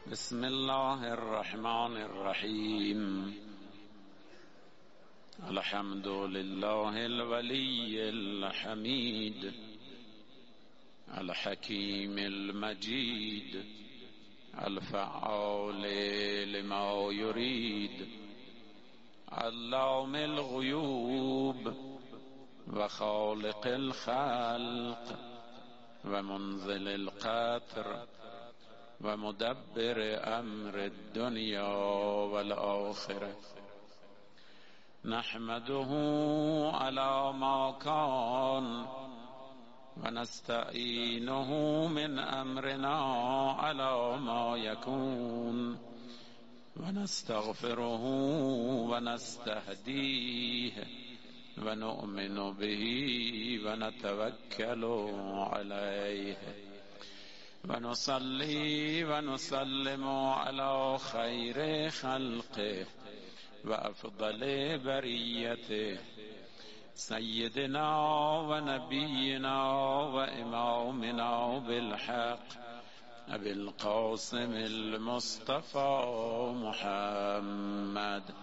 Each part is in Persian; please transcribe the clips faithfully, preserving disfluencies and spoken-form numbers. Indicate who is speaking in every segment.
Speaker 1: بسم الله الرحمن الرحیم. الحمد لله الولی الحمید الحکیم المجید الفعال لما یرید علام الغیوب و خالق الخلق و منزل القطر و مدبر امر الدنیا والآخرة. نحمده على ما كان و نستعینه من امرنا على ما يكون و نستغفره و نستهدیه و نؤمن به و نتوکل علیه و نصلی و نسلم علی خیر خلقه و افضل بریته سیدنا و نبینا و امامنا بالحق ابی القاسم المصطفى محمد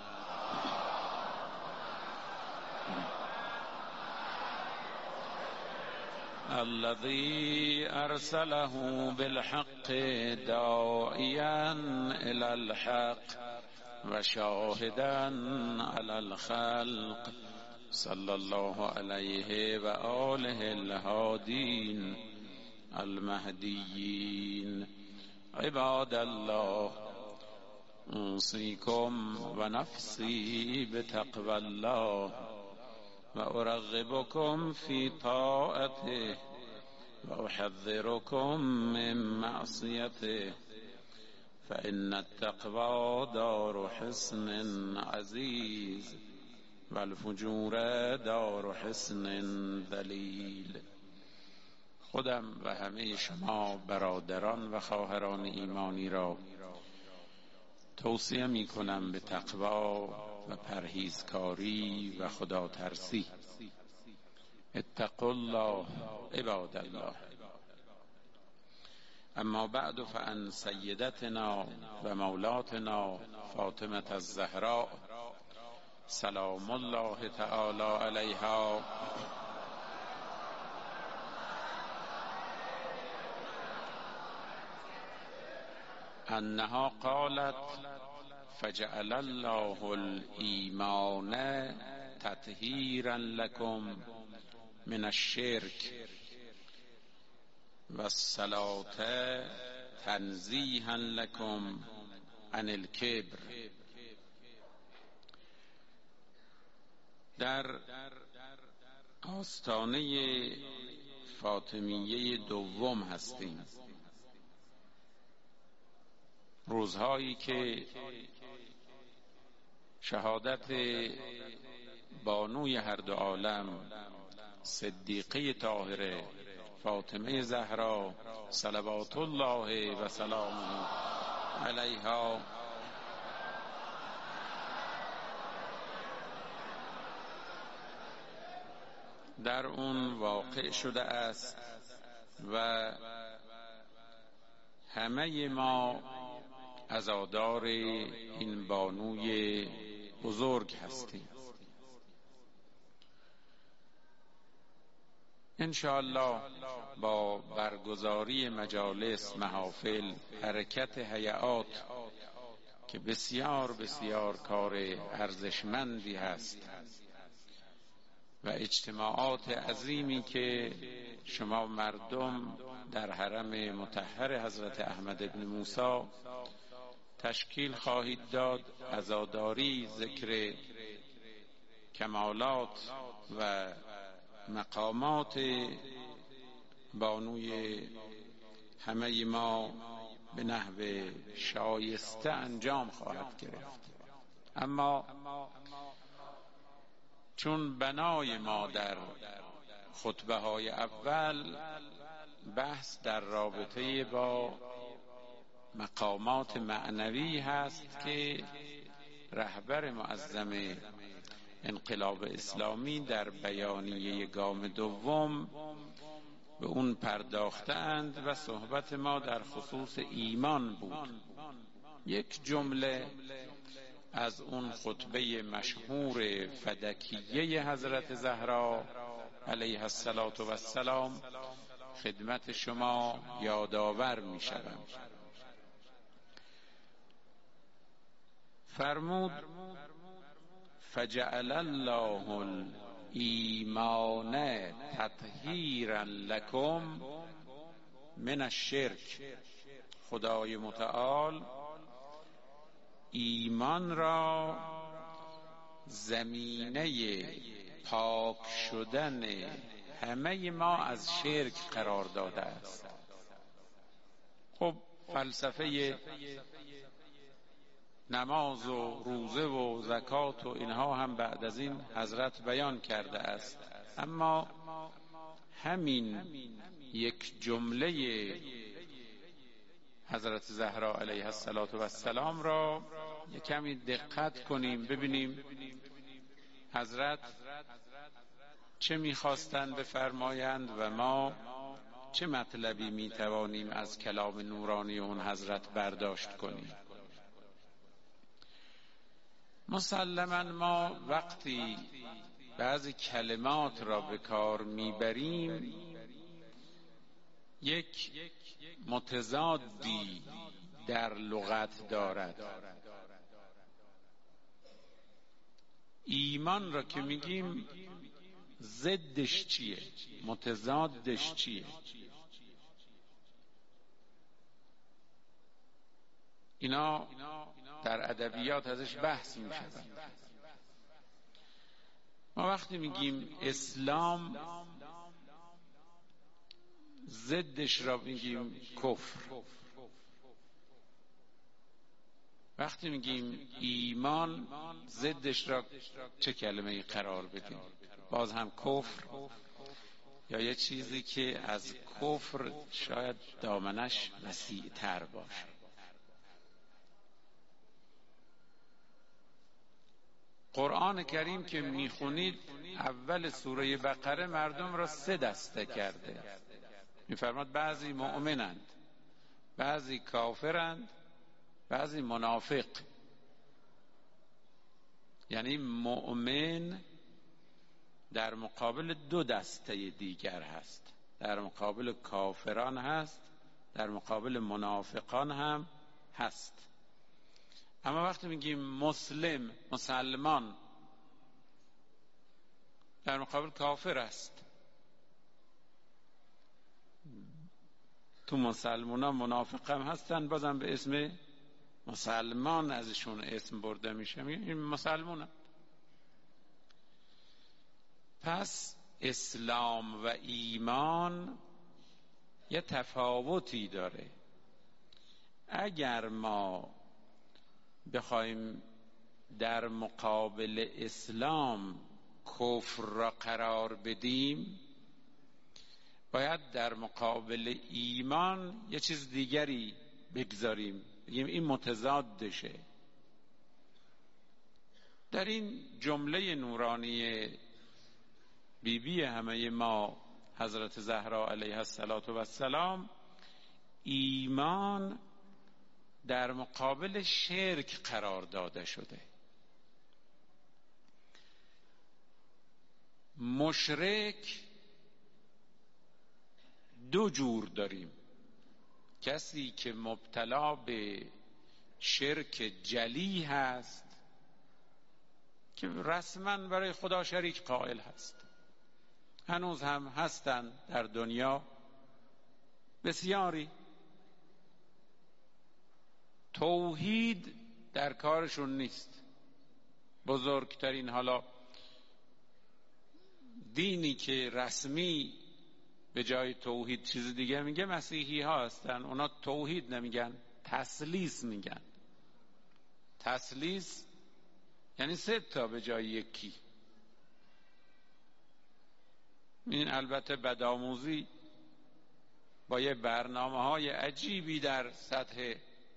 Speaker 1: الذي أرسله بالحق داعيا إلى الحق وشاهدا على الخلق صلى الله عليه وآله الهادين المهديين. عباد الله، أوصيكم ونفسي بتقوى الله و ارغبكم في طاعته و احذركم من معصيته فإن التقوى دار حصن عزيز و الفجور دار حصن ذلیل. خودم و همه شما برادران و خواهران ایمانی را توصیه می کنم به تقوا و پرهیزکاری و خدا ترسی. اتقوا الله عباد الله. اما بعد، فان سیدتنا و مولاتنا فاطمه الزهراء سلام الله تعالی علیها انها قالت فجعل الله الایمان تطهیرا لكم من الشرك و الصلاة تنزیها لكم عن الكبر. در آستانه فاطمیه دوم هستیم، روزهایی که شهادت بانوی هر دو عالم صدیقه طاهره فاطمه زهرا صلوات الله و سلامه علیها در اون واقع شده است و همه ما عزادار این بانوی بزرگ هستیم. انشاءالله با برگزاری مجالس، محافل، حرکت هیئات که بسیار بسیار کار ارزشمندی هست و اجتماعات عظیمی که شما مردم در حرم مطهر حضرت احمد ابن موسی تشکیل خواهید داد، عزاداری، ذکر کمالات و مقامات بانوی همه ما به نحو شایسته انجام خواهد گرفت. اما چون بنای ما در خطبه های اول بحث در رابطه با مقامات معنوی هست که رهبر معظم انقلاب اسلامی در بیانیه گام دوم به اون پرداختند و صحبت ما در خصوص ایمان بود. یک جمله از اون خطبه مشهور فدکیه حضرت زهرا علیها السلام خدمت شما یادآور می شدم. فرمود فجعل الله الایمان تطهیرا لکم من الشرک. خدای متعال ایمان را زمینه پاک شدن همه ما از شرک قرار داده است. خب فلسفه نماز و روزه و زکات و اینها هم بعد از این حضرت بیان کرده است، اما همین یک جمله حضرت زهرا علیها السلام را یک کمی دقت کنیم، ببینیم حضرت چه میخواستند بفرمایند و ما چه مطلبی میتوانیم از کلام نورانی اون حضرت برداشت کنیم. مسلماً ما وقتی بعضی کلمات را به کار میبریم یک متضادی در لغت دارد. ایمان را که میگیم ضدش چیه؟ متضادش چیه؟ اینا در ادبیات ازش بحث می شود. ما وقتی میگیم اسلام ضدش را میگیم کفر، وقتی میگیم ایمان ضدش را چه کلمه‌ای قرار بدیم؟ باز هم کفر یا یه چیزی که از کفر شاید دامنش وسیع تر باشه. قرآن کریم که میخونید اول سوره بقره مردم را سه دسته کرده. میفرماد بعضی مؤمنند، بعضی کافرند، بعضی منافق. یعنی مؤمن در مقابل دو دسته دیگر هست، در مقابل کافران هست، در مقابل منافقان هم هست. اما وقتی میگیم مسلم، مسلمان، در مقابل کافر است. تو مسلمان ها منافق هم هستن، بازم به اسم مسلمان ازشون اسم برده میشه، میگه این مسلمان هم. پس اسلام و ایمان یه تفاوتی داره. اگر ما بخوایم در مقابل اسلام کفر را قرار بدیم، باید در مقابل ایمان یه چیز دیگری بگذاریم، بگیم این متضادشه. در این جمله نورانی بی بی همه ما حضرت زهرا علیها السلام ایمان در مقابل شرک قرار داده شده. مشرک دو جور داریم: کسی که مبتلا به شرک جلی هست که رسما برای خدا شریک قائل هست، هنوز هم هستن در دنیا بسیاری، توحید در کارشون نیست. بزرگترین حالا دینی که رسمی به جای توحید چیز دیگه میگه مسیحی ها هستن. اونا توحید نمیگن، تثلیث میگن. تثلیث یعنی سه تا به جای یکی. این البته بدآموزی با یه برنامه های عجیبی در سطح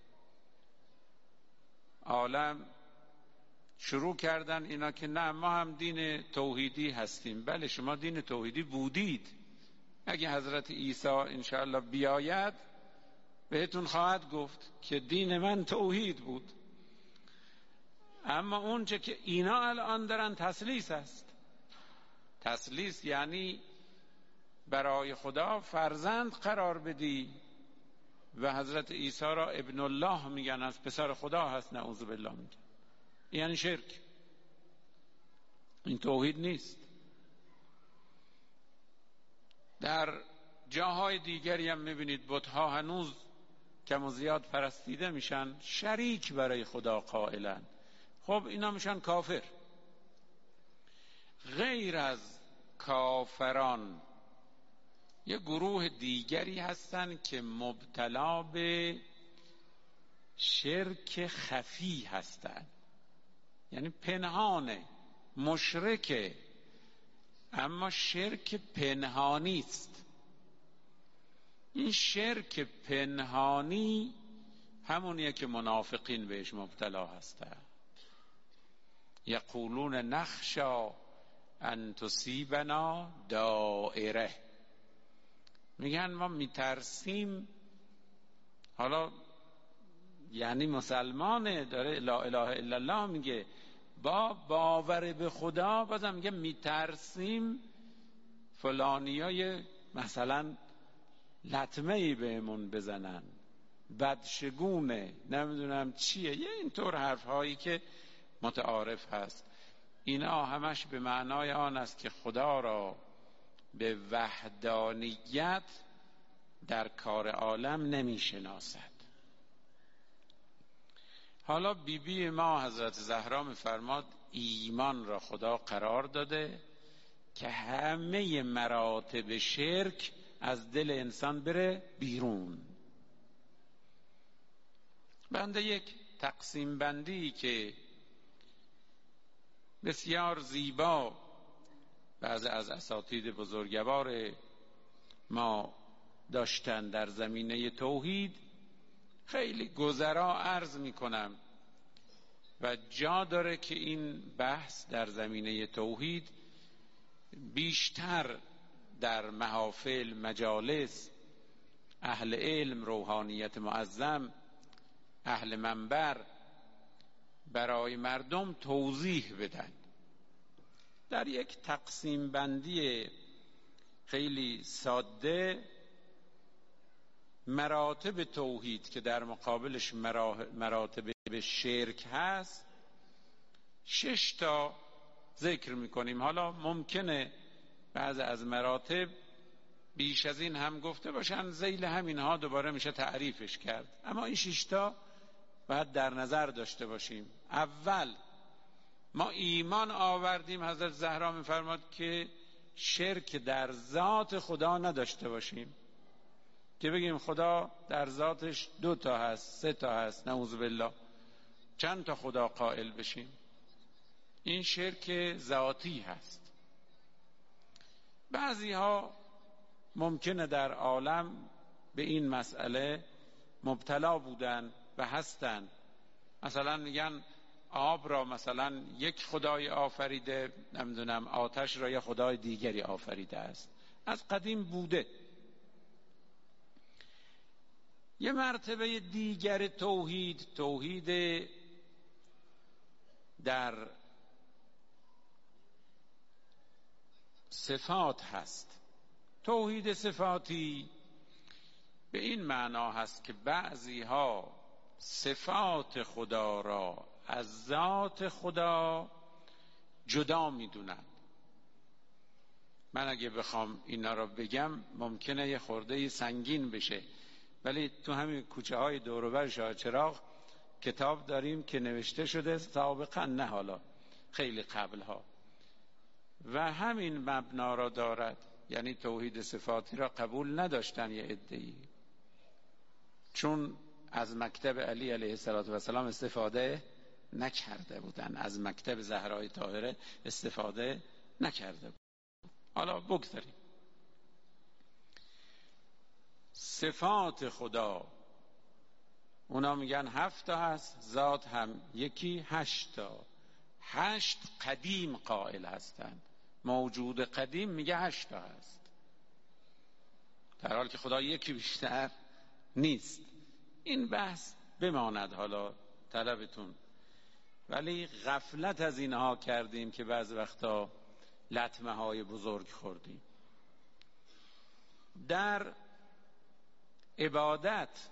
Speaker 1: عالم شروع کردن اینا که نه ما هم دین توحیدی هستیم. بله شما دین توحیدی بودید، اگه حضرت عیسی انشاءالله بیاید بهتون خواهد گفت که دین من توحید بود، اما اون چه که اینا الان دارن تثلیث است. تثلیث یعنی برای خدا فرزند قرار بدی و حضرت عیسی را ابن الله میگن، از پسر خدا هست، نعوذ بالله میگن. یعنی شرک. این توحید نیست. در جاهای دیگری هم میبینید بت‌ها هنوز کم و زیاد پرستیده میشن، شریک برای خدا قائلن. خب اینا میشن کافر. غیر از کافران یه گروه دیگری هستن که مبتلا به شرک خفی هستن، یعنی پنهانه، مشرکه، اما شرک پنهانی است. این شرک پنهانی همونیه که منافقین بهش مبتلا هستن. یقولون نخشا ان تصیبنا دائره، میگن ما میترسیم. حالا یعنی مسلمانه، داره لا اله الا الله میگه، با باور به خدا بازم میگه میترسیم فلانیای مثلا لطمه ای بهمون بزنن، بدشگونه، نمیدونم چیه، یه اینطور حرف هایی که متعارف هست. اینا همش به معنای آن است که خدا را به وحدانیت در کار عالم نمی شناسد. حالا بی بی ما حضرت زهرا می‌فرماد ایمان را خدا قرار داده که همه مراتب شرک از دل انسان بره بیرون. بنده یک تقسیم بندی که بسیار زیبا بعضی از اساتید بزرگوار ما داشتن در زمینه توحید خیلی گذرا عرض می کنم و جا داره که این بحث در زمینه توحید بیشتر در محافل، مجالس، اهل علم، روحانیت معظم، اهل منبر برای مردم توضیح بدن. در یک تقسیم بندی خیلی ساده مراتب توحید که در مقابلش مراتب شرک هست شش تا ذکر میکنیم. حالا ممکنه بعض از مراتب بیش از این هم گفته باشن، ذیل همینها دوباره میشه تعریفش کرد، اما این شش تا باید در نظر داشته باشیم. اول ما ایمان آوردیم، حضرت زهرا میفرماد که شرک در ذات خدا نداشته باشیم، که بگیم خدا در ذاتش دو تا هست، سه تا هست، نعوذ بالله، چند تا خدا قائل بشیم. این شرک ذاتی هست. بعضی ها ممکنه در عالم به این مسئله مبتلا بودن و هستن. مثلا میگن آب را مثلا یک خدای آفریده، نمیدونم آتش را یک خدای دیگری آفریده است. از قدیم بوده. یه مرتبه دیگر توحید، توحید در صفات هست. توحید صفاتی به این معنا هست که بعضی ها صفات خدا را از ذات خدا جدا میدونند. من اگه بخوام اینا را بگم ممکنه یه خورده سنگین بشه، ولی تو همین کوچه های دور و بر شاه چراغ کتاب داریم که نوشته شده سابقا، نه حالا خیلی قبل ها، و همین مبنا را دارد. یعنی توحید صفاتی را قبول نداشتن یه عده‌ای، چون از مکتب علی علیه السلام استفاده نکرده بودن، از مکتب زهرای طاهره استفاده نکرده بودن. حالا بگذاریم. صفات خدا اونا میگن هفت تا هست، ذات هم یکی، هشت تا. هشت قدیم قائل هستند. موجود قدیم میگه هشت تا هست. در حالی که خدا یکی بیشتر نیست. این بحث بماند حالا طلبتون، ولی غفلت از اینها کردیم که بعض وقتا لطمه های بزرگ خوردیم. در عبادت،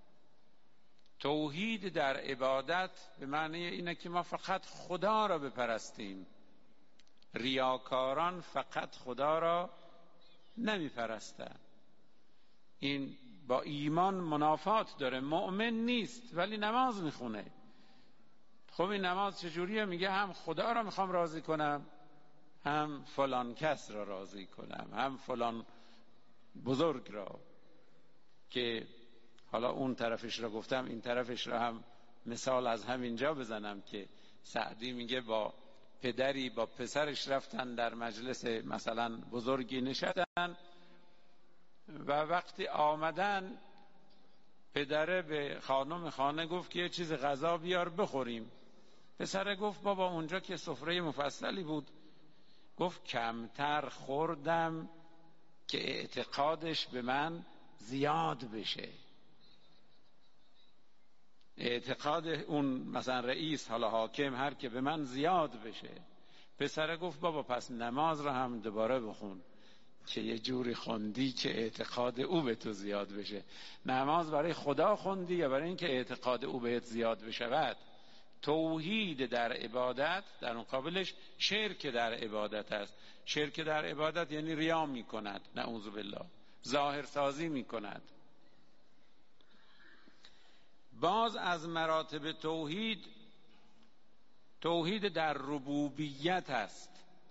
Speaker 1: توحید در عبادت به معنی اینه که ما فقط خدا را بپرستیم. ریاکاران فقط خدا را نمی پرستن. این با ایمان منافات داره. مؤمن نیست ولی نماز میخونه. خب این نماز چجوریه؟ میگه هم خدا را میخوام راضی کنم، هم فلان کس را راضی کنم، هم فلان بزرگ را، که حالا اون طرفش را گفتم، این طرفش را هم مثال از همینجا بزنم که سعدی میگه با پدری با پسرش رفتن در مجلس مثلا بزرگی نشستن و وقتی آمدن پدره به خانم خانه گفت که یه چیز غذا بیار بخوریم. پسره گفت بابا اونجا که سفره مفصلی بود. گفت کمتر خوردم که اعتقادش به من زیاد بشه. اعتقاد اون مثلا رئیس، حالا حاکم، هر که به من زیاد بشه. پسره گفت بابا پس نماز رو هم دوباره بخون که یه جوری خوندی که اعتقاد او به تو زیاد بشه. نماز برای خدا خوندی یا برای اینکه اعتقاد او بهت زیاد بشود؟ توحید در عبادت در مقابلش شرک در عبادت است. شرک در عبادت یعنی ریا می کند، نعوذ بالله، ظاهر سازی می کند. باز از مراتب توحید، توحید در ربوبیت است.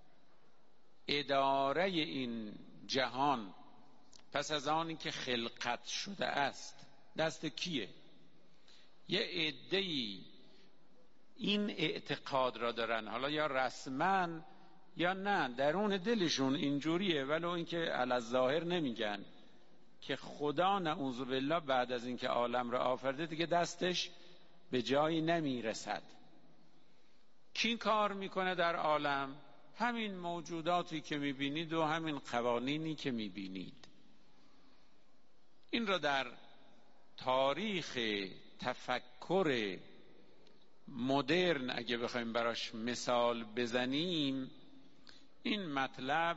Speaker 1: اداره این جهان پس از آنی که خلقت شده است دست کیه؟ یه عده‌ای این اعتقاد را دارن، حالا یا رسما یا نه درون دلشون اینجوریه، ولو اینکه علی الظاهر نمیگن، که خدا نعوذ بالله بعد از اینکه عالم را آفرده دیگه دستش به جایی نمیرسد. کی کار میکنه در عالم؟ همین موجوداتی که میبینید و همین قوانینی که میبینید. این را در تاریخ تفکر مدرن اگه بخوایم براش مثال بزنیم، این مطلب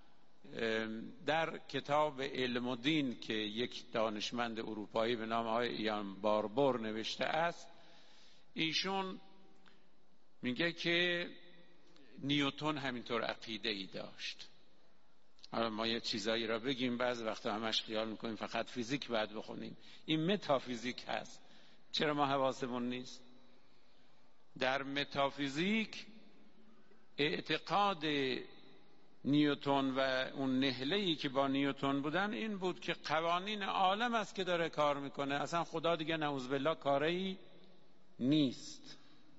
Speaker 1: در کتاب علم و دین که یک دانشمند اروپایی به نام آقای ایان باربور نوشته است، ایشون میگه که نیوتن همینطور عقیده ای داشت. حالا ما یه چیزایی را بگیم، بعض وقتا همش خیال میکنیم فقط فیزیک باید بخونیم. این متافیزیک هست. چرا ما حواسمون نیست؟ در متافیزیک اعتقاد نیوتن و اون نهله‌ای که با نیوتن بودن این بود که قوانین عالم است که داره کار میکنه، اصلا خدا دیگه نعوذ بالله کاری نیست.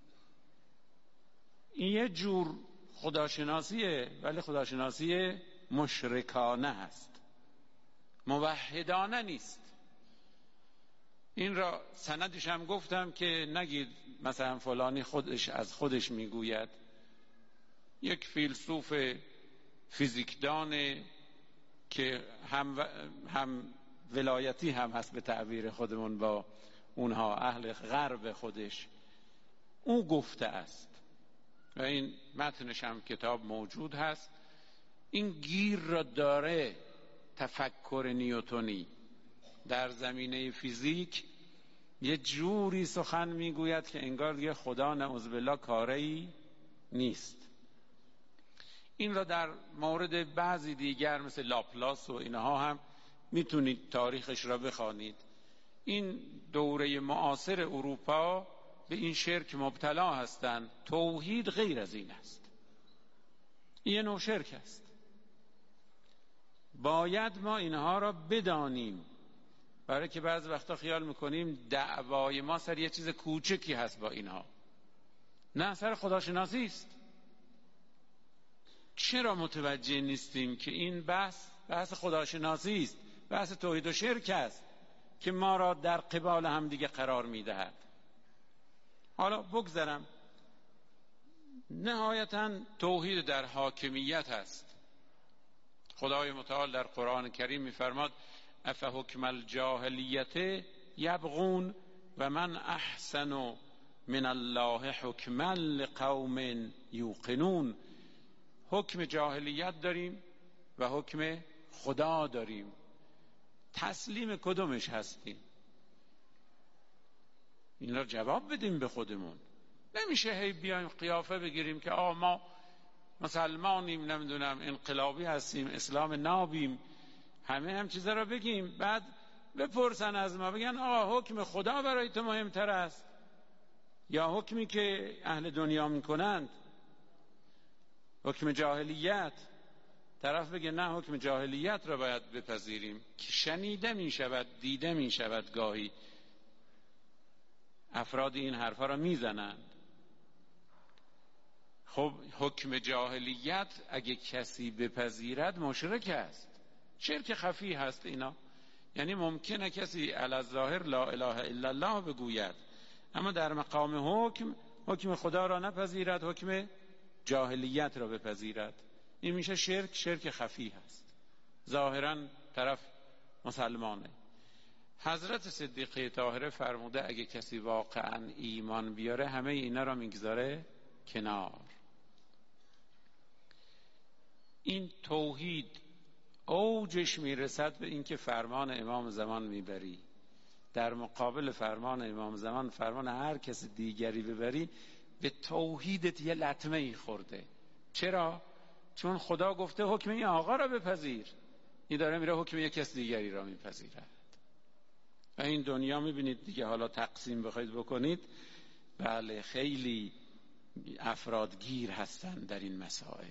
Speaker 1: این یه جور خداشناسیه، ولی خداشناسی مشرکانه است، موحدانه نیست. این را سندش هم گفتم که نگید مثلا فلانی خودش از خودش میگوید. یک فیلسوف فیزیکدان که هم, هم ولایتی هم هست به تعبیر خودمون با اونها، اهل غرب خودش، او گفته است و این متنش هم کتاب موجود هست. این گیر را داره تفکر نیوتنی در زمینه فیزیک، یه جوری سخن میگوید که انگار دیگه خدا نعوذ بالله کاری نیست. این را در مورد بعضی دیگر مثل لاپلاس و اینها هم میتونید تاریخش را بخوانید. این دوره معاصر اروپا به این شرک مبتلا هستند. توحید غیر از این است. این یه نوع شرک است. باید ما اینها را بدانیم، برای که بعض وقتا خیال میکنیم دعوای ما سر یه چیز کوچکی هست با اینها. نه، سر خداشناسی است. چرا متوجه نیستیم که این بحث بحث خداشناسی است، بحث توحید و شرک است که ما را در قبال هم دیگه قرار میدهد. حالا بگذرم. نهایتاً توحید در حاکمیت است. خدای متعال در قرآن کریم میفرماد افحکم الجاهلیت یبغون و من احسن من الله حکما لقوم یوقنون. حکم جاهلیت داریم و حکم خدا داریم، تسلیم کدومش هستیم؟ این را جواب بدیم به خودمون. نمیشه هی بیایم قیافه بگیریم که آه ما مسلمانیم، نمیدونم انقلابی هستیم، اسلام نابیم، همه هم چیزا را بگیم، بعد بپرسن از ما بگن آه حکم خدا برای تو مهمتر است یا حکمی که اهل دنیا میکنند، حکم جاهلیت. طرف بگه نه حکم جاهلیت را باید بپذیریم که شنیده می شود، دیده می شود، گاهی افراد این حرفا را میزنند. خب حکم جاهلیت اگه کسی بپذیرد مشرک است، شرک خفی هست اینا. یعنی ممکنه کسی علی الظاهر لا اله الا الله بگوید اما در مقام حکم حکم خدا را نپذیرد، حکم جاهلیت را بپذیرد. این میشه شرک، شرک خفی هست. ظاهرا طرف مسلمانه. حضرت صدیقه طاهره فرموده اگه کسی واقعا ایمان بیاره همه اینا را میگذاره کنار. این توحید اوجش میرسد به اینکه فرمان امام زمان میبری، در مقابل فرمان امام زمان فرمان هر کس دیگری ببری، به توحیدت یه لطمه ای خورده. چرا؟ چون خدا گفته حکم این آقا را بپذیر، این داره میره حکم یک کس دیگری را میپذیرد. و این دنیا میبینید دیگه، حالا تقسیم بخواید بکنید، بله خیلی افرادگیر هستند در این مسائل.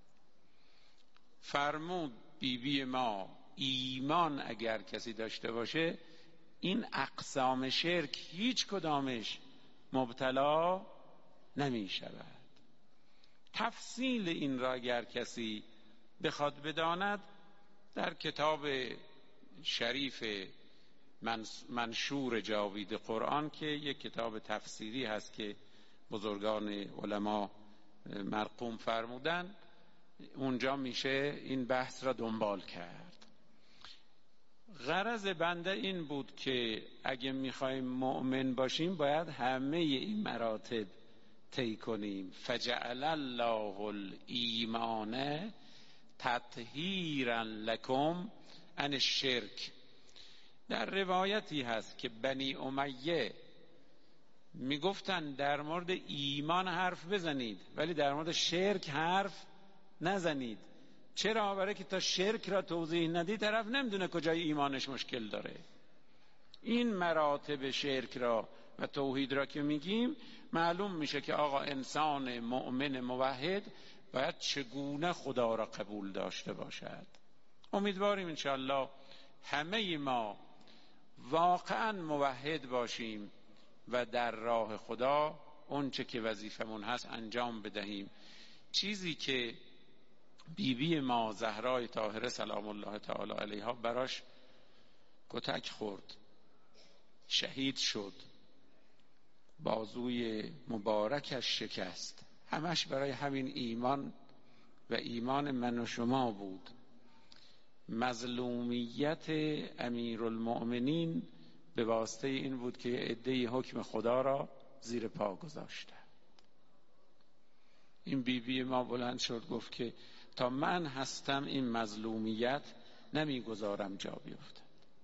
Speaker 1: فرمود بی بی ما ایمان اگر کسی داشته باشه این اقسام شرک هیچ کدامش مبتلا نمی شود. تفصیل این را اگر کسی بخواد بداند در کتاب شریف منشور جاوید قرآن که یک کتاب تفسیری هست که بزرگان علما مرقوم فرمودن، اونجا میشه این بحث را دنبال کرد. غرض بنده این بود که اگه میخوایم مؤمن باشیم باید همه این مراتب طی کنیم. فجعل الله الایمان تطهیرا لکم عن الشرک. در روایتی هست که بنی امیه میگفتن در مورد ایمان حرف بزنید ولی در مورد شرک حرف نزنید. چرا؟ برای که تا شرک را توضیح ندی طرف نمیدونه کجای ایمانش مشکل داره. این مراتب شرک را و توحید را که میگیم معلوم میشه که آقا انسان مؤمن موحد باید چگونه خدا را قبول داشته باشد. امیدواریم انشاءالله همه ما واقعا موحد باشیم و در راه خدا اون چه که وظیفمون هست انجام بدهیم. چیزی که بیبی بی ما زهرای طاهره سلام الله تعالی علیها براش کتک خورد، شهید شد، بازوی مبارکش شکست، همش برای همین ایمان و ایمان من و شما بود. مظلومیت امیرالمؤمنین به واسطه این بود که عده‌ای حکم خدا را زیر پا گذاشته. این بیبی بی ما بلند شد گفت که تا من هستم این مظلومیت نمیگذارم جا بیفتد.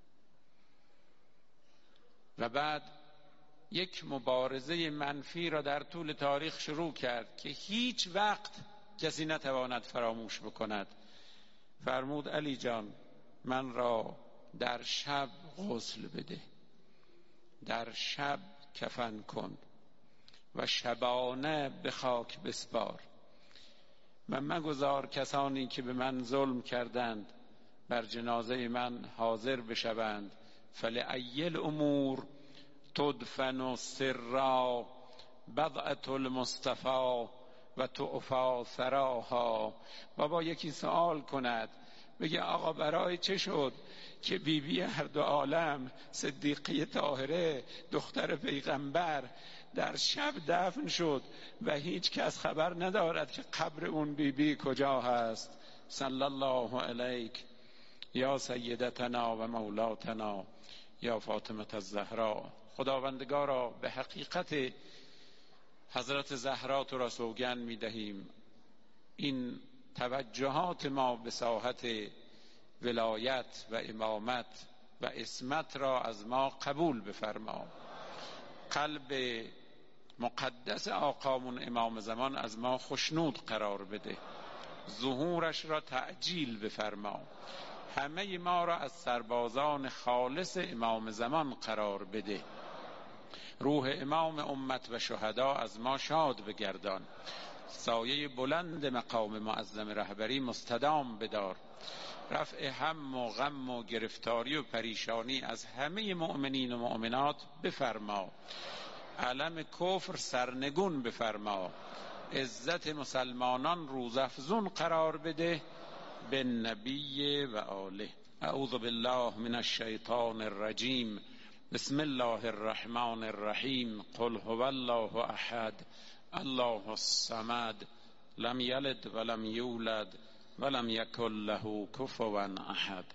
Speaker 1: و بعد یک مبارزه منفی را در طول تاریخ شروع کرد که هیچ وقت کسی نتواند فراموش بکند. فرمود علی جان من را در شب غسل بده، در شب کفن کن و شبانه به خاک بسپار و مگذار کسانی که به من ظلم کردند بر جنازه من حاضر بشوند. فلأی الامور تدفن سرا بضعة المصطفى و تعفی ثراها. بابا یکی سوال کند بگه آقا برای چه شد که بیبی بی هر دو عالم صدیقه طاهره دختر پیغمبر در شب دفن شد و هیچ کس خبر ندارد که قبر اون بیبی بی کجا هست؟ صلی الله علیک. یا سیدتنا و مولاتنا یا فاطمه الزهرا. خداوندگارا به حقیقت حضرت زهرا تو را سوگند می دهیم این توجهات ما به ساحت ولایت و امامت و عصمت را از ما قبول بفرما. قلب مقدس آقامون امام زمان از ما خشنود قرار بده، ظهورش را تعجیل بفرما. همه ما را از سربازان خالص امام زمان قرار بده. روح امام امت و شهدا از ما شاد بگردان. سایه بلند مقام معظم رهبری مستدام بدار. رفع هم و غم و گرفتاری و پریشانی از همه مؤمنین و مؤمنات بفرما. علم کفر سرنگون بفرما. عزت مسلمانان روزافزون قرار بده به نبی و آله. اعوذ بالله من الشیطان الرجیم. بسم الله الرحمن الرحیم. قل هو الله احد الله الصمد لم یلد ولم یولد ولم یکن له کفوا احد.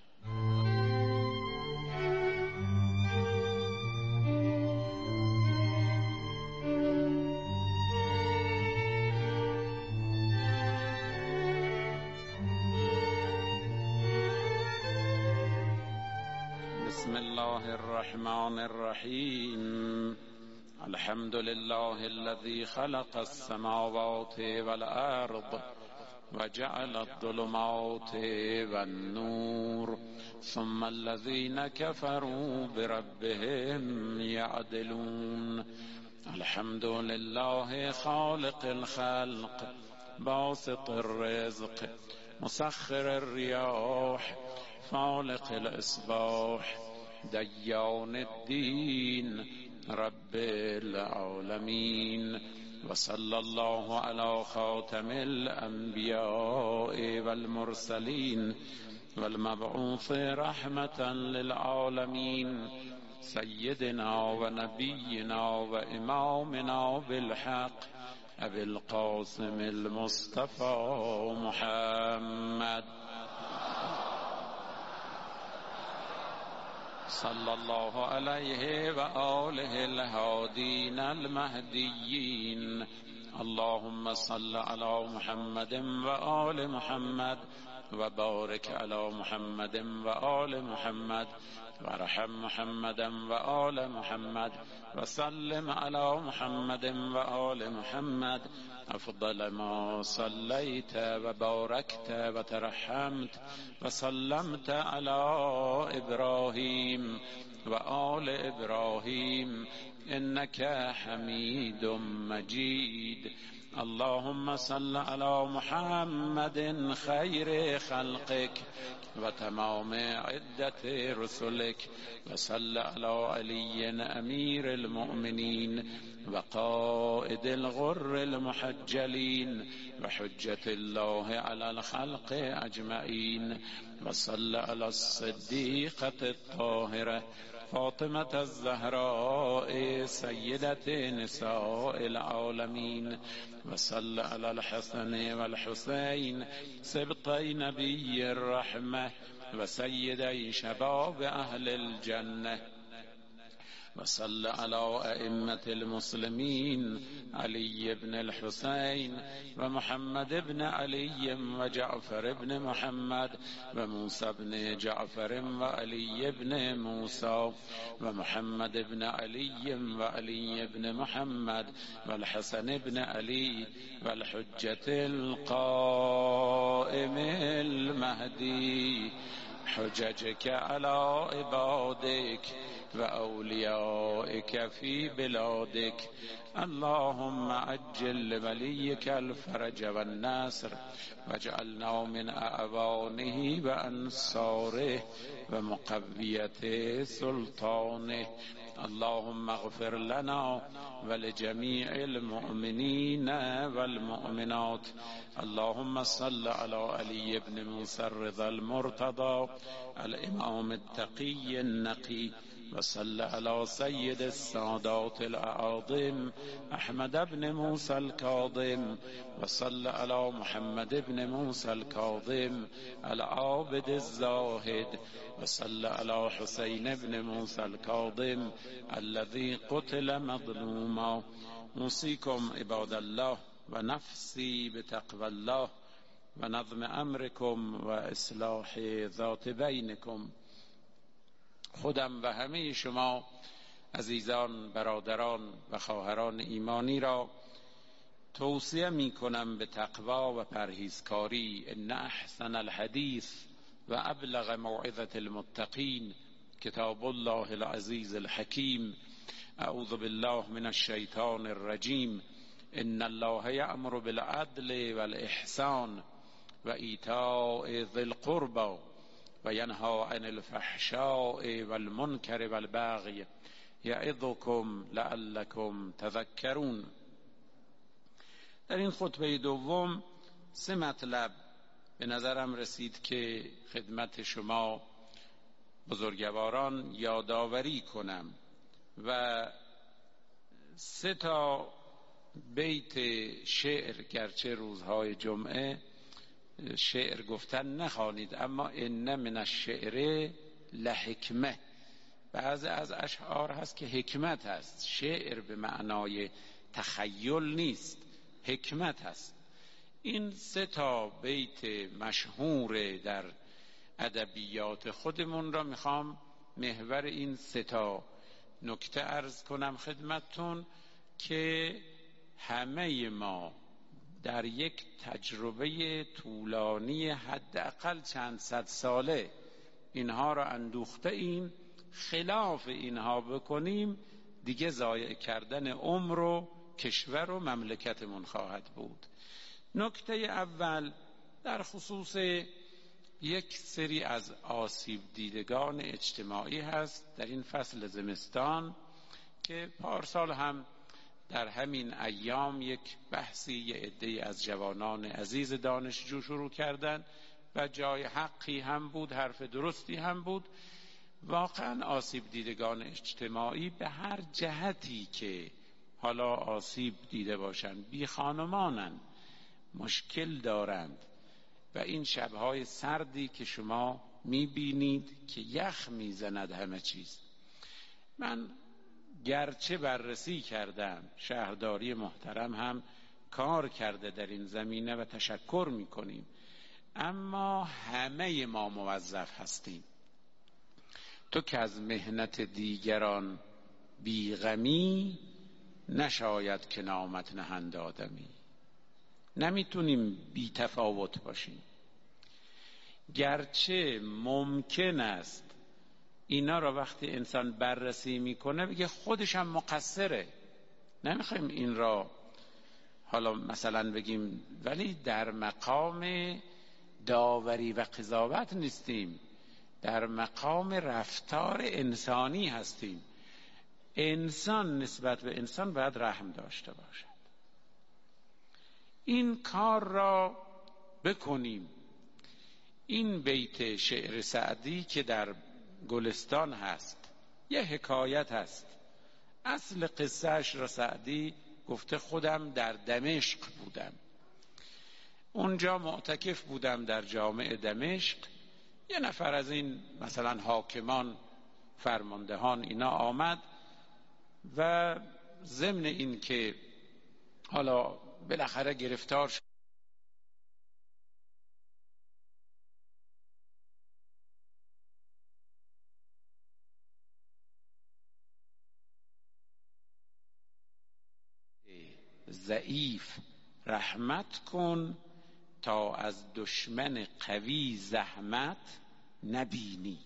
Speaker 1: بسم الله الرحمن الرحیم. الحمد لله الذي خلق السماوات والارض وجعل الظلمات والنور ثم الذين كفروا بربهم يعدلون. الحمد لله خالق الخلق باسط الرزق مسخر الرياح فالق الإصباح دیان الدین رب العالمین. وصلى الله على خاتم الأنبياء والمرسلين والمبعوث رحمة للعالمين سيدنا ونبينا وإمامنا بالحق أبي القاسم المصطفى محمد صلى الله عليه وآله الهادين المهديين. اللهم صل على محمد وآل محمد وبارك على محمد وآل محمد وارحم محمدا وآل محمد وسلم على محمد وآل محمد أفضل ما صليت وباركت وترحمت وسلمت على إبراهيم وآل إبراهيم إنك حميد مجيد. اللهم صل على محمد خير خلقك وتمام عدة رسلك وصل على علي أمير المؤمنين وقائد الغر المحجلين وحجة الله على الخلق أجمعين. وصل على الصديقة الطاهرة فاطمة الزهراء سيدة نساء العالمين. وصل على الحسن والحسين سبطي نبي الرحمة وسيدي شباب أهل الجنة. وصل على أئمة المسلمين علي بن الحسين ومحمد بن علي وجعفر بن محمد وموسى بن جعفر وعلي بن موسى ومحمد بن علي وعلي بن محمد والحسن بن علي والحجة القائم المهدي. حججك على عبادك وأوليائك في بلادك. اللهم عجل لوليك الفرج والنصر واجعلنا من أعوانه وأنصاره ومقوية سلطانه. اللهم اغفر لنا ولجميع المؤمنين والمؤمنات. اللهم صل على علي بن موسى الرضا المرتضى الإمام التقي النقي وصل على سيد السادات الأعاظم أحمد بن موسى الكاظم وصل على محمد بن موسى الكاظم العابد الزاهد وصل على حسين بن موسى الكاظم الذي قتل مظلوما. اوصيكم عباد الله و نفسی بتقوى الله و نظم امرکم و اصلاح ذات بینکم. خودم و همه شما عزیزان، برادران و خواهران ایمانی را توصیه می کنم به تقوا و پرهیزکاری. ان احسن الحدیث و ابلغ موعظة المتقین کتاب الله العزیز الحکیم. اعوذ بالله من الشیطان الرجیم. ان الله یأمر بالعدل والاحسان و ایتاء ذی القربى و ینهی عن الفحشاء والمنکر والبغی یعظکم لعلکم تذکرون. در این خطبه دوم سه مطلب به نظرم رسید که خدمت شما بزرگواران یادآوری کنم و سه تا بیت شعر، گرچه روزهای جمعه شعر گفتن نخوانید، اما ان من الشعر لحکمه، بعضی از اشعار هست که حکمت هست. شعر به معنای تخیل نیست، حکمت هست. این سه تا بیت مشهور در ادبیات خودمون را میخوام محور این سه تا نکته عرض کنم خدمتتون که همه ما در یک تجربه طولانی حداقل چند صد ساله اینها را اندوخته ایم. خلاف اینها بکنیم دیگه ضایع کردن عمر و کشور و مملکتمون خواهد بود. نکته اول در خصوص یک سری از آسیب دیدگان اجتماعی هست در این فصل زمستان که پارسال هم در همین ایام یک بحثی یه عده‌ای از جوانان عزیز دانشجو شروع کردن و جای حقی هم بود، حرف درستی هم بود. واقعا آسیب دیدگان اجتماعی به هر جهتی که حالا آسیب دیده باشند بی خانمانند، مشکل دارند و این شبهای سردی که شما میبینید که یخ میزند همه چیز. من گرچه بررسی کردم، شهرداری محترم هم کار کرده در این زمینه و تشکر میکنیم، اما همه ما موظف هستیم. تو که از مهنت دیگران بیغمی، نشاید که نامت نهند آدمی. نمیتونیم بی تفاوت باشیم. گرچه ممکن است اینا را وقتی انسان بررسی میکنه بگه خودش هم مقصره، نمیخوایم این را حالا مثلا بگیم، ولی در مقام داوری و قضاوت نیستیم، در مقام رفتار انسانی هستیم. انسان نسبت به انسان باید رحم داشته باشد. این کار را بکنیم. این بیت شعر سعدی که در گلستان هست یه حکایت هست. اصل قصهش را سعدی گفته خودم در دمشق بودم، اونجا معتکف بودم در جامع دمشق. یه نفر از این مثلا حاکمان، فرماندهان اینا آمد و ضمن این که حالا بالاخره گرفتار شد ضعیف رحمت کن تا از دشمن قوی زحمت نبینی.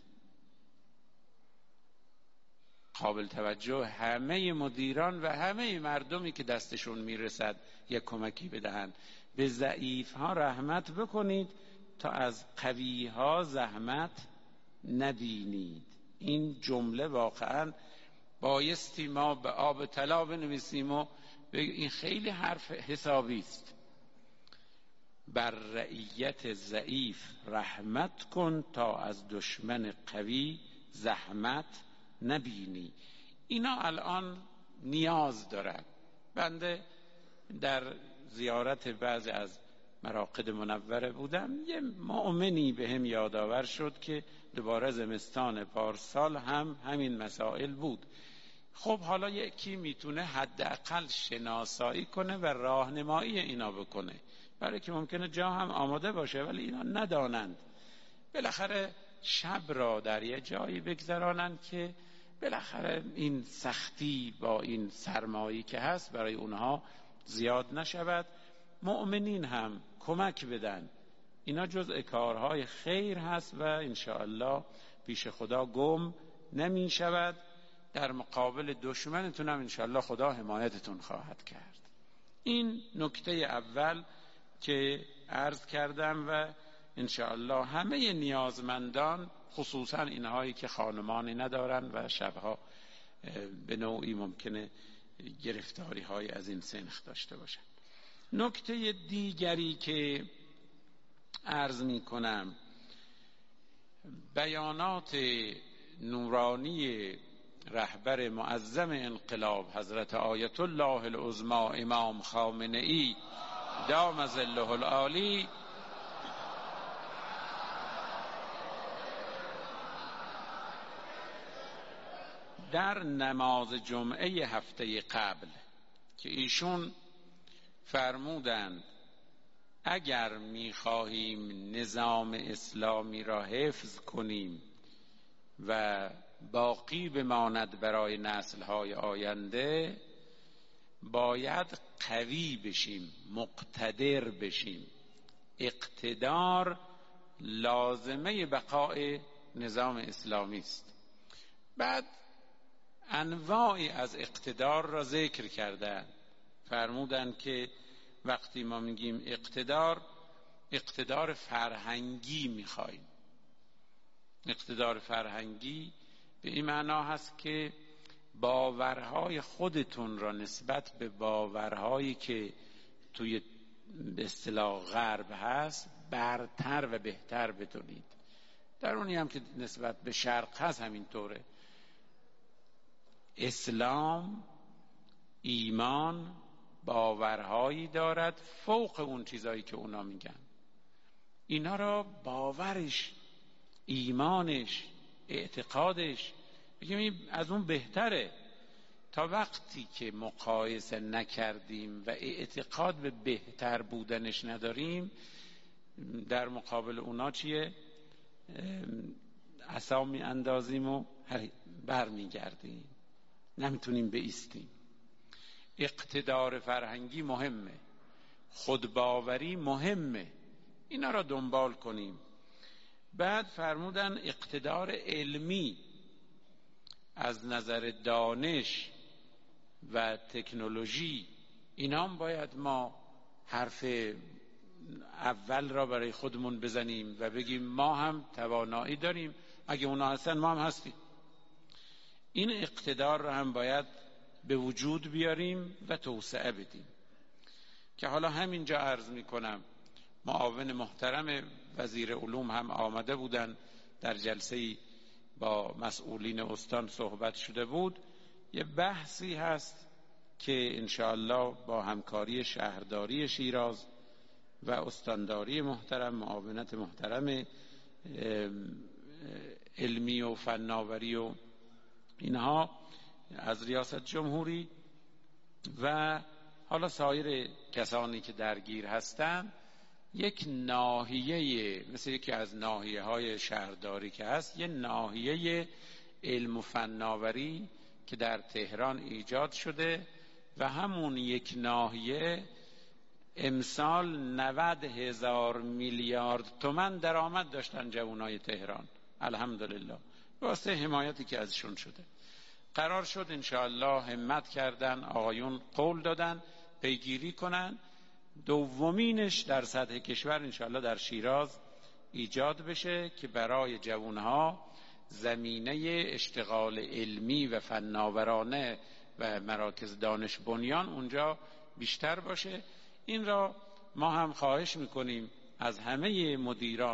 Speaker 1: قابل توجه همه مدیران و همه مردمی که دستشون میرسد یک کمکی بدهند. به ضعیف ها رحمت بکنید تا از قوی ها زحمت نبینید. این جمله واقعا بایستی ما به آب طلا بنویسیم و این خیلی حرف حسابی است. بر رعیت ضعیف رحمت کن تا از دشمن قوی زحمت نبینی. اینا الان نیاز دارد. بنده در زیارت بعضی از مراقد منوره بودم، یه مؤمنی به هم یادآور شد که دوباره زمستان پارسال هم همین مسائل بود. خب حالا یکی میتونه حداقل شناسایی کنه و راهنمایی اینا بکنه، برای که ممکنه جا هم آماده باشه ولی اینا ندانند. بالاخره شب را در یه جایی بگذرانند که بالاخره این سختی با این سرمایی که هست برای اونها زیاد نشود. مؤمنین هم کمک بدن. اینا جزء کارهای خیر هست و انشاءالله پیش خدا گم نمی شود. در مقابل دشمنتون هم انشاءالله خدا حمایتتون خواهد کرد. این نکته اول که عرض کردم و انشاءالله همه نیازمندان، خصوصا اینهایی که خانمانی ندارن و شبها به نوعی ممکنه گرفتاری های از این سنخ داشته باشن. نکته دیگری که عرض می کنم، بیانات نورانی رهبر معظم انقلاب حضرت آیت الله العظمی امام خامنه ای دام ظله العالی در نماز جمعه هفته قبل که ایشون فرمودند اگر می‌خواهیم نظام اسلامی را حفظ کنیم و باقی بماند برای نسل‌های آینده، باید قوی بشیم، مقتدر بشیم. اقتدار لازمه بقای نظام اسلامی است. بعد انواعی از اقتدار را ذکر کردند. فرمودند که وقتی ما میگیم اقتدار، اقتدار فرهنگی میخوایم. اقتدار فرهنگی به این معنا هست که باورهای خودتون را نسبت به باورهایی که توی به اصطلاح غرب هست برتر و بهتر بدونید. در اونی هم که نسبت به شرق هست همینطوره. اسلام، ایمان باورهایی دارد فوق اون چیزایی که اونا میگن. اینا را باورش، ایمانش، اعتقادش بگیم از اون بهتره. تا وقتی که مقایسه نکردیم و اعتقاد به بهتر بودنش نداریم، در مقابل اونا چیه؟ عصا می اندازیم و بر می گردیم، نمیتونیم بایستیم. اقتدار فرهنگی مهمه، خودباوری مهمه، اینا را دنبال کنیم. بعد فرمودن اقتدار علمی از نظر دانش و تکنولوژی، اینا هم باید ما حرف اول را برای خودمون بزنیم و بگیم ما هم توانایی داریم، اگه اونا هستن ما هم هستیم. این اقتدار را هم باید به وجود بیاریم و توسعه بدیم. که حالا همینجا عرض می کنم معاون محترم وزیر علوم هم آمده بودن، در جلسه‌ای با مسئولین استان صحبت شده بود. یه بحثی هست که انشاءالله با همکاری شهرداری شیراز و استانداری محترم، معاونت محترم علمی و فناوری و اینها از ریاست جمهوری و حالا سایر کسانی که درگیر هستند، یک ناحیه مثل یکی از ناحیه های شهرداری که هست، یک ناحیه علم و فناوری که در تهران ایجاد شده و همون یک ناحیه امسال نود هزار میلیارد تومان درآمد داشتن جوانای تهران، الحمدلله، واسه حمایتی که ازشون شده. قرار شد انشاءالله همت کردن، آقایون قول دادن پیگیری کنن، دومینش در سطح کشور انشاءالله در شیراز ایجاد بشه که برای جوانها زمینه اشتغال علمی و فناورانه و مراکز دانش بنیان اونجا بیشتر باشه. این را ما هم خواهش میکنیم از همه مدیران،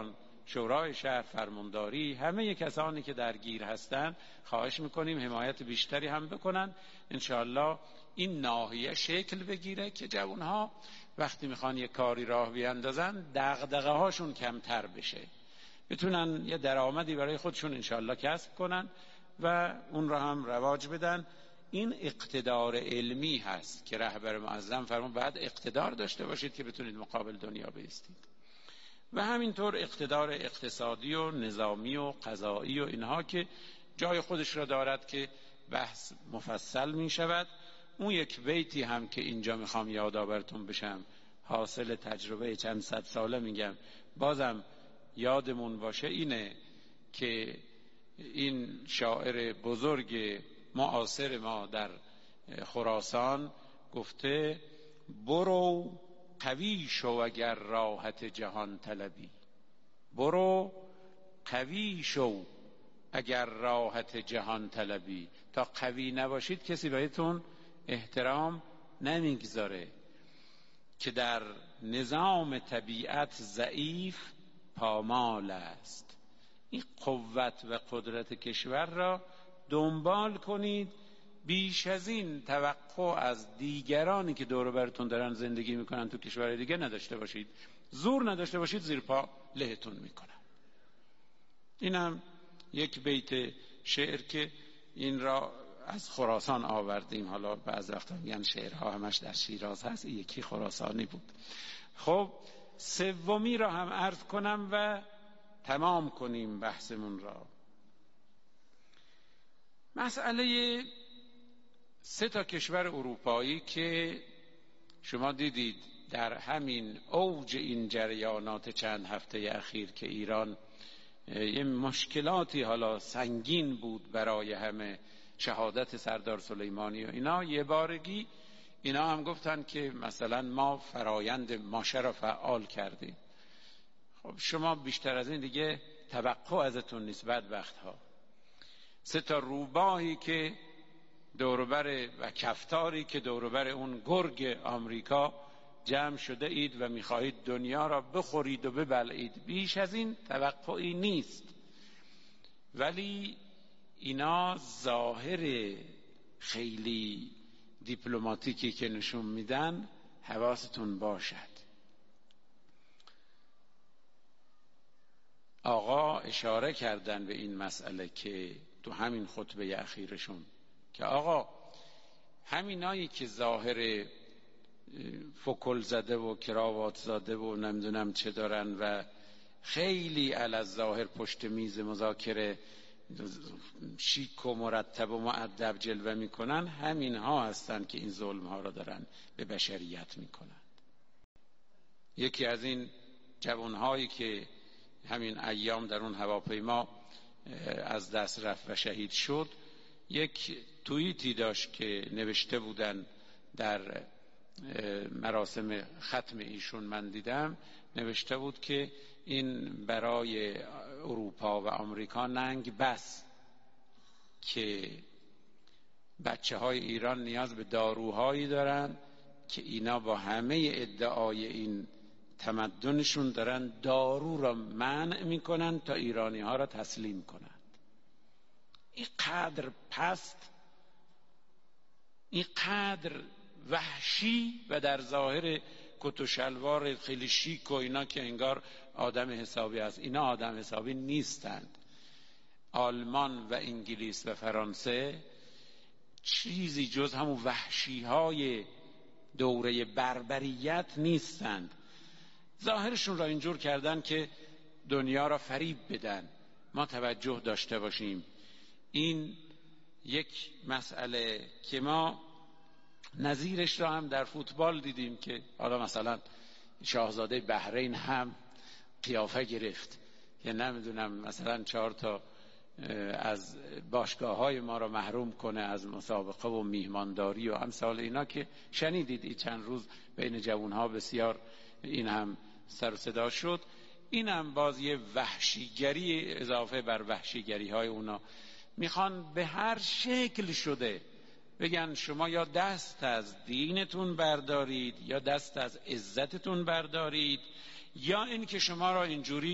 Speaker 1: شورای شهر، فرمانداری، همه کسانی که درگیر هستند خواهش میکنیم حمایت بیشتری هم بکنن. انشاءالله این ناحیه شکل بگیره که جوانها وقتی میخوان یک کاری راه بیاندازن دغدغه هاشون کمتر بشه، بتونن یه درآمدی برای خودشون انشاءالله کسب کنن و اون را هم رواج بدن. این اقتدار علمی هست که رهبر معظم فرمود باید اقتدار داشته باشید که بتونید مقابل دنیا بایستید، و همینطور اقتدار اقتصادی و نظامی و قضایی و اینها که جای خودش را دارد که بحث مفصل می شود. اون یک بیتی هم که اینجا میخوام یادآورتون بشم، حاصل تجربه چند صد ساله میگم، بازم یادمون باشه، اینه که این شاعر بزرگ معاصر ما در خراسان گفته برو قوی شو اگر راحت جهان طلبی، برو قوی شو اگر راحت جهان طلبی. تا قوی نباشید کسی بهتون احترام نمیگذاره، که در نظام طبیعت ضعیف پامال است. این قوت و قدرت کشور را دنبال کنید، بیش از این توقع از دیگرانی که دور و برتون دارن زندگی میکنن تو کشور دیگه نداشته باشید. زور نداشته باشید زیر پا لهتون میکنن. اینم یک بیت شعر که این را از خراسان آوردیم. حالا بعض وقتا میگن شعرها همش در شیراز هست، یکی خراسانی بود. خب سومی را هم عرض کنم و تمام کنیم بحثمون را. مسئله سه تا کشور اروپایی که شما دیدید در همین اوج این جریانات چند هفته اخیر که ایران یه مشکلاتی حالا سنگین بود برای همه، شهادت سردار سلیمانی و اینا، یه بارگی اینا هم گفتن که مثلا ما فرایند ماشه را فعال کردیم. خب شما بیشتر از این دیگه توقع ازتون نیست. بدبخت ها سه تا روباهی که دوروبر و کفتاری که دوروبر اون گرگ آمریکا جمع شده اید و میخواهید دنیا را بخورید و ببلعید، بیش از این توقعی نیست. ولی اینا ظاهر خیلی دیپلماتیکی که نشون میدن، حواستون باشد. آقا اشاره کردن به این مسئله که تو همین خطبه اخیرشون که آقا همینایی که ظاهر فکل زده و کراوات زده و نمیدونم چه دارن و خیلی علی ظاهر پشت میز مذاکره شیک و مرتب و مؤدب جلوه میکنن، همین ها هستن که این ظلم ها را دارن به بشریت میکنن. یکی از این جوان هایی که همین ایام در اون هواپیما از دست رفت و شهید شد، یک توییتی داشت که نوشته بودن در مراسم ختم ایشون، من دیدم نوشته بود که این برای اروپا و آمریکا ننگ بس که بچه های ایران نیاز به داروهایی دارن که اینا با همه ادعای این تمدنشون دارن دارو را منع میکنن تا ایرانی ها را تسلیم کنن. این قدر پست، این قدر وحشی و در ظاهر کت و شلوار خیلی شیک و اینا که انگار آدم حسابی هست. اینا آدم حسابی نیستند. آلمان و انگلیس و فرانسه چیزی جز همون وحشی های دوره بربریت نیستند. ظاهرشون را اینجور کردن که دنیا را فریب بدن. ما توجه داشته باشیم. این یک مسئله که ما نظیرش را هم در فوتبال دیدیم که حالا مثلا شاهزاده بحرین هم قیافه گرفت که نمیدونم مثلا چهار تا از باشگاه های ما را محروم کنه از مسابقه و میهمانداری و امثال اینا که شنیدید این چند روز بین جوان ها بسیار این هم سر و صدا شد. این هم باز یه وحشیگری اضافه بر وحشیگری های اونا. میخوان به هر شکل شده بگن شما یا دست از دینتون بردارید یا دست از عزتتون بردارید، یا این که شما را اینجوری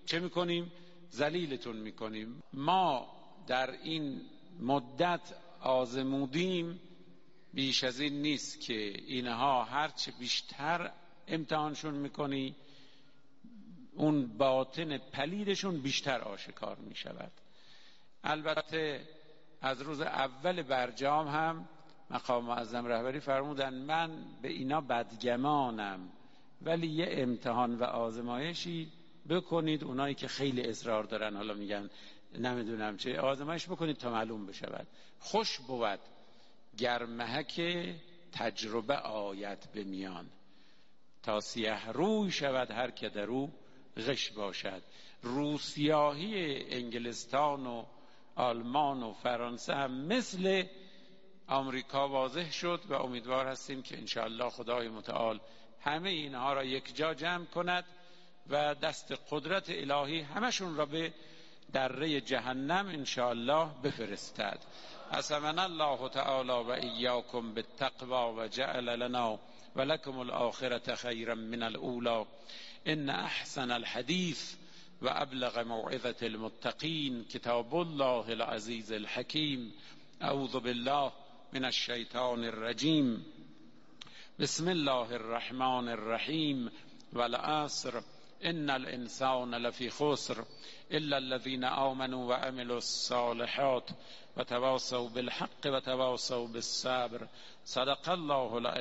Speaker 1: چه میکنیم؟ ذلیلتون میکنیم. ما در این مدت آزمودیم، بیش از این نیست که اینها هرچه بیشتر امتحانشون میکنی اون باطن پلیدشون بیشتر آشکار میشود. البته از روز اول برجام هم مقام معظم رهبری فرمودن من به اینا بدگمانم، ولی یه امتحان و آزمایشی بکنید، اونایی که خیلی اصرار دارن حالا میگن نمیدونم چه، آزمایش بکنید تا معلوم بشود. خوش بود گر محک تجربه آید به میان، تا سیه روی شود هر که در او غش باشد. روسیاهی انگلستان و آلمان و فرانسه هم مثل آمریکا واضح شد و امیدوار هستیم که انشاءالله خدای متعال همه اینها را یک جا جمع کند و دست قدرت الهی همشون را به دره جهنم انشاءالله بفرستد. قسمنا الله تعالی و ایاکم بالتقوی و جعل لنا و لکم الآخرة خیرا من الاولی. ان احسن الحدیث و ابلغ موعظة المتقین کتاب الله العزیز الحکیم. اعوذ بالله من الشیطان الرجیم. بسم الله الرحمن الرحیم. والعصر ان الانسان لفی خسر الا الذين آمنوا وعملوا الصالحات وتواصوا بالحق وتواصوا بالصبر. صدق الله العظیم.